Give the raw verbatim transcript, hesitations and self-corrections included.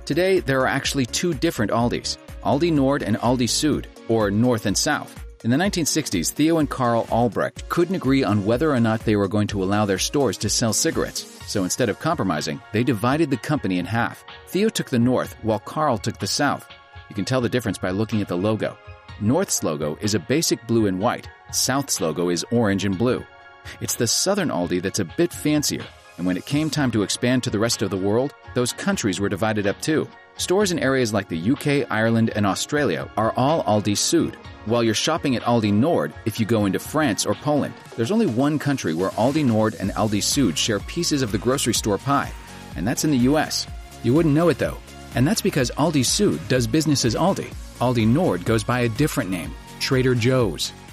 Today, there are actually two different Aldis, Aldi Nord and Aldi Sud, or North and South. In the nineteen sixties, Theo and Karl Albrecht couldn't agree on whether or not they were going to allow their stores to sell cigarettes, so instead of compromising, they divided the company in half. Theo took the North, while Karl took the South. You can tell the difference by looking at the logo. North's logo is a basic blue and white. South's logo is orange and blue. It's the Southern Aldi that's a bit fancier, and when it came time to expand to the rest of the world, those countries were divided up too. Stores in areas like the U K, Ireland, and Australia are all Aldi Sud, while you're shopping at Aldi Nord if you go into France or Poland. There's only one country where Aldi Nord and Aldi Sud share pieces of the grocery store pie, and that's in the U S. You wouldn't know it though, and that's because Aldi Sud does business as Aldi. Aldi Nord goes by a different name, Trader Joe's.